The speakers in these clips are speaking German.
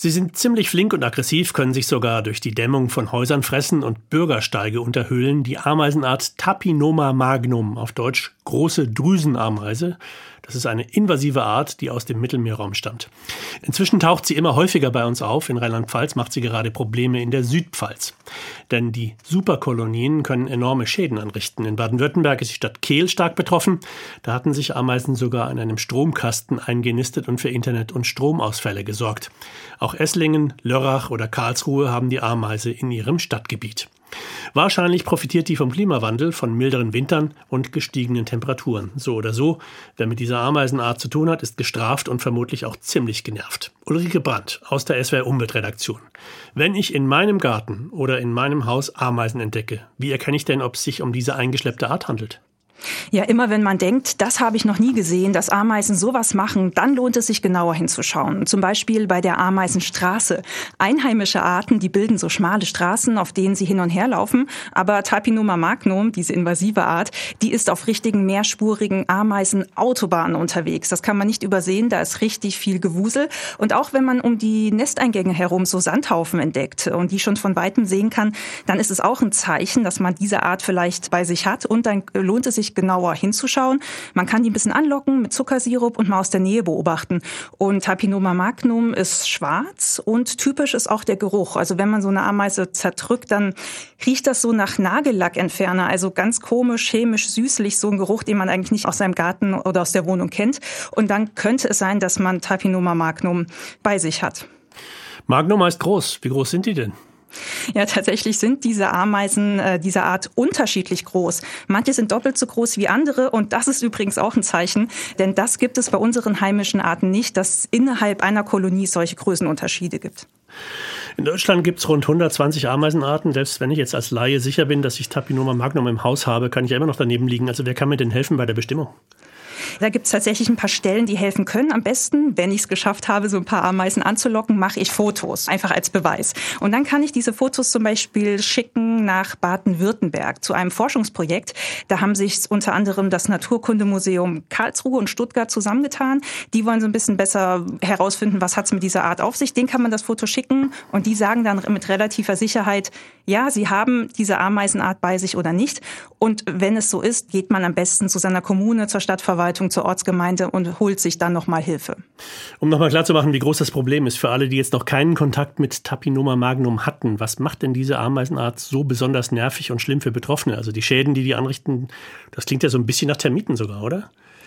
Sie sind ziemlich flink und aggressiv, können sich sogar durch die Dämmung von Häusern fressen und Bürgersteige unterhöhlen. Die Ameisenart Tapinoma magnum, auf Deutsch große Drüsenameise. Das ist eine invasive Art, die aus dem Mittelmeerraum stammt. Inzwischen taucht sie immer häufiger bei uns auf. In Rheinland-Pfalz macht sie gerade Probleme in der Südpfalz. Denn die Superkolonien können enorme Schäden anrichten. In Baden-Württemberg ist die Stadt Kehl stark betroffen. Da hatten sich Ameisen sogar in einem Stromkasten eingenistet und für Internet- und Stromausfälle gesorgt. Auch Esslingen, Lörrach oder Karlsruhe haben die Ameise in ihrem Stadtgebiet. Wahrscheinlich profitiert die vom Klimawandel, von milderen Wintern und gestiegenen Temperaturen. So oder so, wer mit dieser Ameisenart zu tun hat, ist gestraft und vermutlich auch ziemlich genervt. Ulrike Brandt aus der SWR-Umweltredaktion. Wenn ich in meinem Garten oder in meinem Haus Ameisen entdecke, wie erkenne ich denn, ob es sich um diese eingeschleppte Art handelt? Ja, immer wenn man denkt, das habe ich noch nie gesehen, dass Ameisen sowas machen, dann lohnt es sich genauer hinzuschauen. Zum Beispiel bei der Ameisenstraße. Einheimische Arten, die bilden so schmale Straßen, auf denen sie hin und her laufen. Aber Tapinoma magnum, diese invasive Art, die ist auf richtigen mehrspurigen Ameisenautobahnen unterwegs. Das kann man nicht übersehen, da ist richtig viel Gewusel. Und auch wenn man um die Nesteingänge herum so Sandhaufen entdeckt und die schon von Weitem sehen kann, dann ist es auch ein Zeichen, dass man diese Art vielleicht bei sich hat. Und dann lohnt es sich genauer hinzuschauen. Man kann die ein bisschen anlocken mit Zuckersirup und mal aus der Nähe beobachten. Und Tapinoma magnum ist schwarz und typisch ist auch der Geruch. Also wenn man so eine Ameise zerdrückt, dann riecht das so nach Nagellackentferner. Also ganz komisch, chemisch, süßlich, so ein Geruch, den man eigentlich nicht aus seinem Garten oder aus der Wohnung kennt. Und dann könnte es sein, dass man Tapinoma magnum bei sich hat. Magnum heißt groß. Wie groß sind die denn? Ja, tatsächlich sind diese Ameisen dieser Art unterschiedlich groß. Manche sind doppelt so groß wie andere und das ist übrigens auch ein Zeichen, denn das gibt es bei unseren heimischen Arten nicht, dass es innerhalb einer Kolonie solche Größenunterschiede gibt. In Deutschland gibt es rund 120 Ameisenarten. Selbst wenn ich jetzt als Laie sicher bin, dass ich Tapinoma magnum im Haus habe, kann ich ja immer noch daneben liegen. Also wer kann mir denn helfen bei der Bestimmung? Da gibt es tatsächlich ein paar Stellen, die helfen können. Am besten, wenn ich es geschafft habe, so ein paar Ameisen anzulocken, mache ich Fotos, einfach als Beweis. Und dann kann ich diese Fotos zum Beispiel schicken nach Baden-Württemberg zu einem Forschungsprojekt. Da haben sich unter anderem das Naturkundemuseum Karlsruhe und Stuttgart zusammengetan. Die wollen so ein bisschen besser herausfinden, was hat es mit dieser Art auf sich. Denen kann man das Foto schicken und die sagen dann mit relativer Sicherheit, ja, sie haben diese Ameisenart bei sich oder nicht. Und wenn es so ist, geht man am besten zu seiner Kommune, zur Stadtverwaltung, zur Ortsgemeinde und holt sich dann nochmal Hilfe. Um nochmal klarzumachen, wie groß das Problem ist für alle, die jetzt noch keinen Kontakt mit Tapinoma magnum hatten. Was macht denn diese Ameisenart so besonders nervig und schlimm für Betroffene? Also die Schäden, die anrichten, das klingt ja so ein bisschen nach Termiten sogar, oder?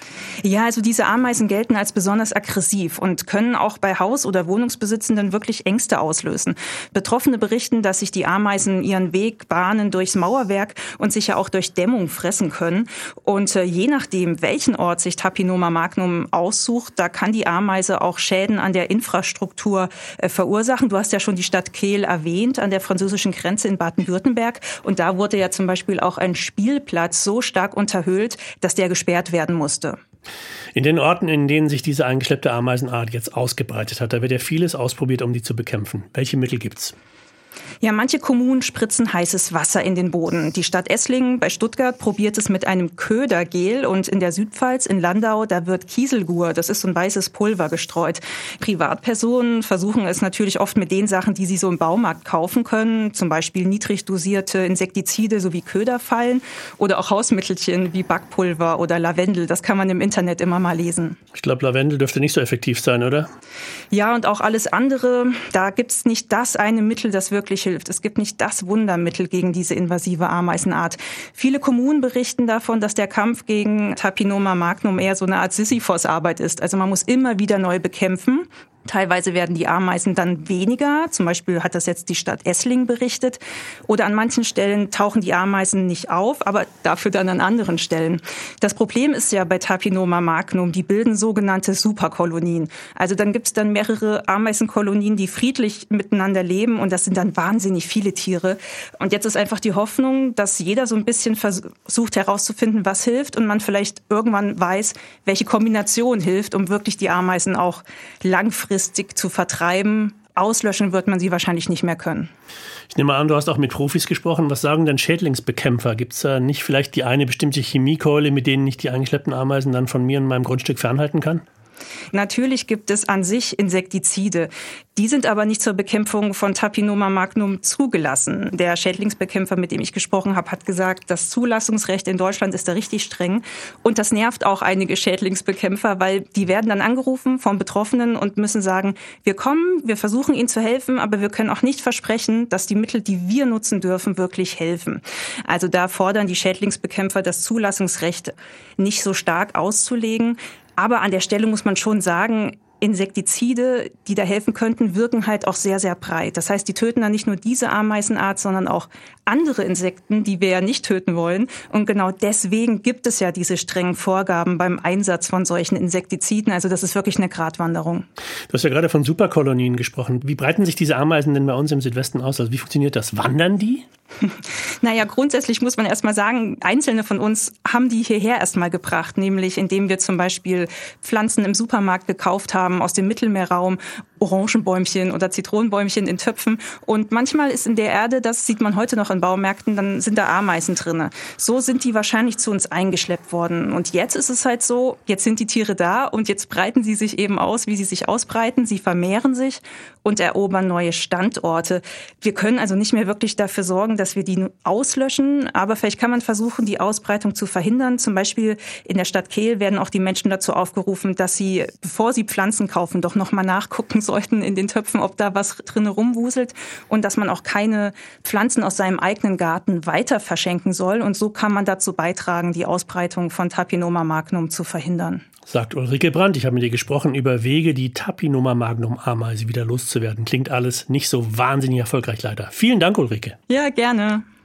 Ja, also diese Ameisen gelten als besonders aggressiv und können auch bei Haus- oder Wohnungsbesitzenden wirklich Ängste auslösen. Betroffene berichten, dass sich die Ameisen ihren Weg bahnen durchs Mauerwerk und sich ja auch durch Dämmung fressen können. Und je nachdem, welchen Ort sich Tapinoma magnum aussucht, da kann die Ameise auch Schäden an der Infrastruktur verursachen. Du hast ja schon die Stadt Kehl erwähnt, an der französischen Grenze in Baden-Württemberg. Und da wurde ja zum Beispiel auch ein Spielplatz so stark unterhöhlt, dass der gesperrt werden musste. In den Orten, in denen sich diese eingeschleppte Ameisenart jetzt ausgebreitet hat, da wird ja vieles ausprobiert, um die zu bekämpfen. Welche Mittel gibt's? Ja, manche Kommunen spritzen heißes Wasser in den Boden. Die Stadt Esslingen bei Stuttgart probiert es mit einem Ködergel und in der Südpfalz, in Landau, da wird Kieselgur, das ist so ein weißes Pulver, gestreut. Privatpersonen versuchen es natürlich oft mit den Sachen, die sie so im Baumarkt kaufen können, zum Beispiel niedrig dosierte Insektizide sowie Köderfallen oder auch Hausmittelchen wie Backpulver oder Lavendel. Das kann man im Internet immer mal lesen. Ich glaube, Lavendel dürfte nicht so effektiv sein, oder? Ja, und auch alles andere, da gibt's nicht das eine Mittel, das wirklich hilft. Es gibt nicht das Wundermittel gegen diese invasive Ameisenart. Viele Kommunen berichten davon, dass der Kampf gegen Tapinoma magnum eher so eine Art Sisyphos-Arbeit ist. Also man muss immer wieder neu bekämpfen. Teilweise werden die Ameisen dann weniger. Zum Beispiel hat das jetzt die Stadt Esslingen berichtet. Oder an manchen Stellen tauchen die Ameisen nicht auf, aber dafür dann an anderen Stellen. Das Problem ist ja bei Tapinoma magnum, die bilden sogenannte Superkolonien. Also dann gibt es dann mehrere Ameisenkolonien, die friedlich miteinander leben und das sind dann wahnsinnig viele Tiere. Und jetzt ist einfach die Hoffnung, dass jeder so ein bisschen versucht herauszufinden, was hilft und man vielleicht irgendwann weiß, welche Kombination hilft, um wirklich die Ameisen auch langfristig zu vertreiben. Auslöschen wird man sie wahrscheinlich nicht mehr können. Ich nehme an, du hast auch mit Profis gesprochen. Was sagen denn Schädlingsbekämpfer? Gibt es da nicht vielleicht die eine bestimmte Chemiekeule, mit denen ich die eingeschleppten Ameisen dann von mir und meinem Grundstück fernhalten kann? Natürlich gibt es an sich Insektizide. Die sind aber nicht zur Bekämpfung von Tapinoma magnum zugelassen. Der Schädlingsbekämpfer, mit dem ich gesprochen habe, hat gesagt, das Zulassungsrecht in Deutschland ist da richtig streng. Und das nervt auch einige Schädlingsbekämpfer, weil die werden dann angerufen vom Betroffenen und müssen sagen, wir kommen, wir versuchen ihnen zu helfen, aber wir können auch nicht versprechen, dass die Mittel, die wir nutzen dürfen, wirklich helfen. Also da fordern die Schädlingsbekämpfer, das Zulassungsrecht nicht so stark auszulegen. Aber an der Stelle muss man schon sagen, Insektizide, die da helfen könnten, wirken halt auch sehr, sehr breit. Das heißt, die töten dann nicht nur diese Ameisenart, sondern auch andere Insekten, die wir ja nicht töten wollen. Und genau deswegen gibt es ja diese strengen Vorgaben beim Einsatz von solchen Insektiziden. Also das ist wirklich eine Gratwanderung. Du hast ja gerade von Superkolonien gesprochen. Wie breiten sich diese Ameisen denn bei uns im Südwesten aus? Also wie funktioniert das? Wandern die? Naja, grundsätzlich muss man erst mal sagen, einzelne von uns haben die hierher erst mal gebracht, nämlich indem wir zum Beispiel Pflanzen im Supermarkt gekauft haben aus dem Mittelmeerraum, Orangenbäumchen oder Zitronenbäumchen in Töpfen. Und manchmal ist in der Erde, das sieht man heute noch in Baumärkten, dann sind da Ameisen drin. So sind die wahrscheinlich zu uns eingeschleppt worden. Und jetzt ist es halt so, jetzt sind die Tiere da und jetzt breiten sie sich eben aus, wie sie sich ausbreiten. Sie vermehren sich und erobern neue Standorte. Wir können also nicht mehr wirklich dafür sorgen, dass wir die auslöschen, aber vielleicht kann man versuchen, die Ausbreitung zu verhindern. Zum Beispiel in der Stadt Kehl werden auch die Menschen dazu aufgerufen, dass sie, bevor sie Pflanzen kaufen, doch nochmal nachgucken sollten in den Töpfen, ob da was drin rumwuselt und dass man auch keine Pflanzen aus seinem eigenen Garten weiter verschenken soll. Und so kann man dazu beitragen, die Ausbreitung von Tapinoma magnum zu verhindern. Sagt Ulrike Brandt. Ich habe mit ihr gesprochen über Wege, die Tapinoma magnum Ameise wieder loszuwerden. Klingt alles nicht so wahnsinnig erfolgreich leider. Vielen Dank, Ulrike. Ja, gerne.